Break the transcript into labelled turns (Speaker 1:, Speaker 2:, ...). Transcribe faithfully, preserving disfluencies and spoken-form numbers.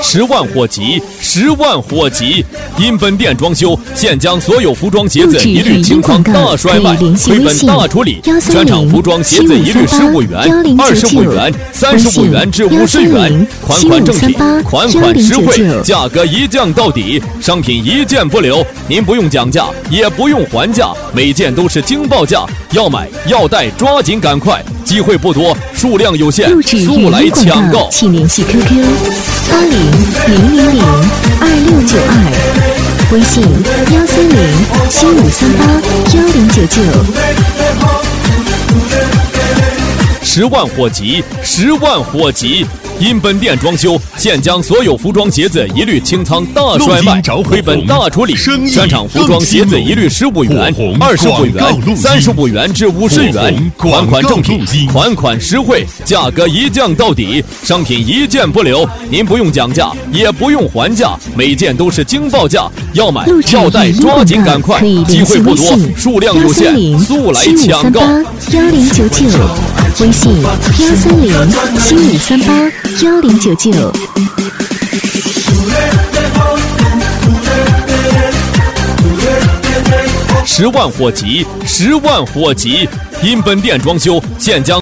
Speaker 1: 十万火急，十万火急！因本店装修，现将所有服装鞋子一律清仓大甩卖，亏本大处理。全场服装鞋子一律十五元、二十五元、三十五元至五十元，款款正品，款款实惠，价格一降到底，商品一件不留。您不用讲价，也不用还价，每件都是惊报价。要买要带，抓紧赶快！机会不多，数量有限，速来抢购！
Speaker 2: 请联系 Q Q 八零零零零二六九二，微信幺三零七五三八幺零九九。
Speaker 1: 十万火急，十万火急！因本店装修，现将所有服装鞋子一律清仓大甩卖，亏本大处理。全场服装鞋子一律十五元、二十五元、三十五元至五十元，款款正品，款款实惠，价格一降到底，商品一件不留。您不用讲价，也不用还价，每件都是惊报价。要买要带，抓紧赶快！机会不多，数量有限，速来抢购！
Speaker 2: 幺零九九，微信幺三零七五三八幺零九九。
Speaker 1: 十万火急，十万火急！因本店装修，现将